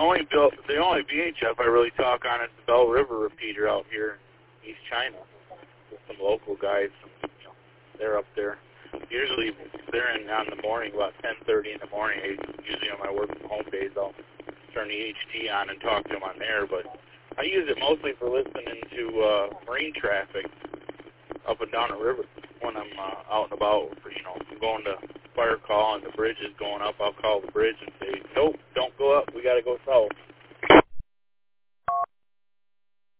the only VHF I really talk on is the Bell River repeater out here in East China. Some local guys, they're up there. Usually they're in on the morning, about 10:30 in the morning. Usually on my work from home days, I'll turn the HT on and talk to them on there. But I use it mostly for listening to marine traffic up and down the river when I'm out and about. If I'm going to fire call and the bridge is going up, I'll call the bridge and say, nope, don't go up. We got to go south.